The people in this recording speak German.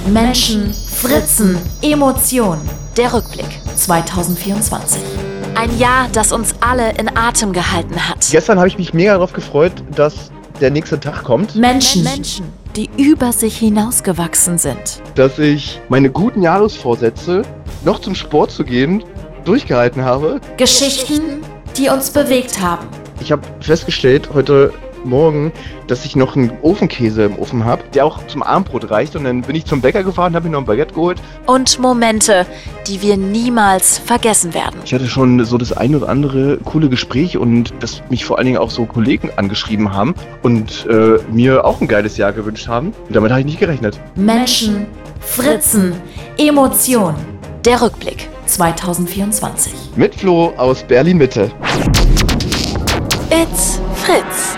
Menschen, Fritzen, Emotionen. Der Rückblick 2024. Ein Jahr, das uns alle in Atem gehalten hat. Gestern habe ich mich mega darauf gefreut, dass der nächste Tag kommt. Menschen, die über sich hinausgewachsen sind. Dass ich meine guten Jahresvorsätze, noch zum Sport zu gehen, durchgehalten habe. Geschichten, die uns bewegt haben. Ich habe festgestellt heute Morgen, dass ich noch einen Ofenkäse im Ofen habe, der auch zum Abendbrot reicht. Und dann bin ich zum Bäcker gefahren, habe mir noch ein Baguette geholt. Und Momente, die wir niemals vergessen werden. Ich hatte schon so das ein oder andere coole Gespräch und dass mich vor allen Dingen auch so Kollegen angeschrieben haben und mir auch ein geiles Jahr gewünscht haben. Und damit habe ich nicht gerechnet. Menschen, Fritzen, Emotionen. Der Rückblick 2024. Mit Flo aus Berlin-Mitte. It's Fritz.